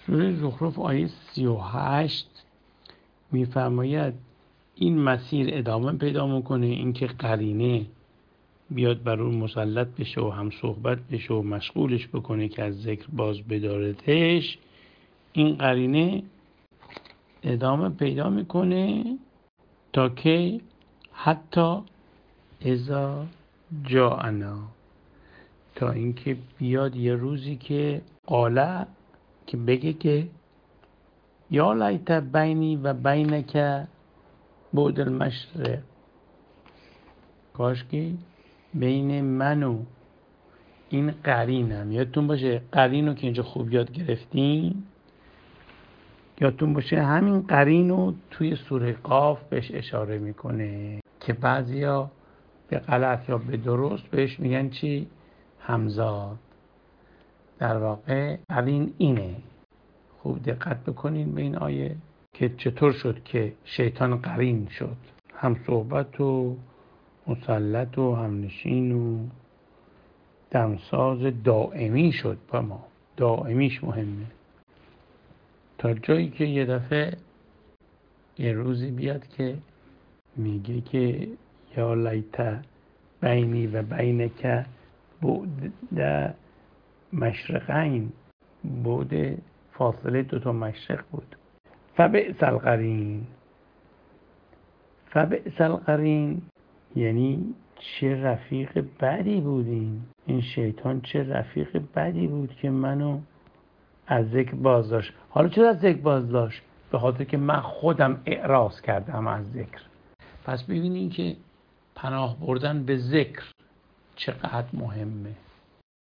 سوره زخرف آیه 38 میفرماید این مسیر ادامه پیدا میکنه، اینکه قرینه بیاد بر اون مسلط بشه و هم صحبت بشه و مشغولش بکنه که از ذکر باز بداردش. این قرینه ادامه پیدا میکنه تا که حتی اذا جاءنا، تا اینکه بیاد یه روزی که قاله، که بگه که یا لیت بینی و بینک بعد المشرق، کاش که بین من و این قرینم، یادتون باشه قرین رو که اینجا خوب یاد گرفتیم، یادتون باشه همین قرین رو توی سوره قاف بهش اشاره میکنه که بعضیا به غلط یا به درست بهش میگن چی؟ همزاد. در واقع قرین اینه. خوب دقت بکنین به این آیه که چطور شد که شیطان قرین شد، هم صحبت و مسلط و همنشین و دمساز دائمی شد. با ما دائمیش مهمه، تا جایی که یه دفعه یه روزی بیاد که میگه که یا لیت بینی و بینک بعد مشرقین، بعد فاصله دوتا مشرق بود. فبئس القرین، فبئس القرین یعنی چه رفیق بدی بودین، این شیطان چه رفیق بدی بود که منو از ذکر باز داشت. حالا چرا از ذکر باز داشت؟ به خاطر که من خودم اعراض کردم از ذکر. پس ببینین که پناه بردن به ذکر چقدر مهمه.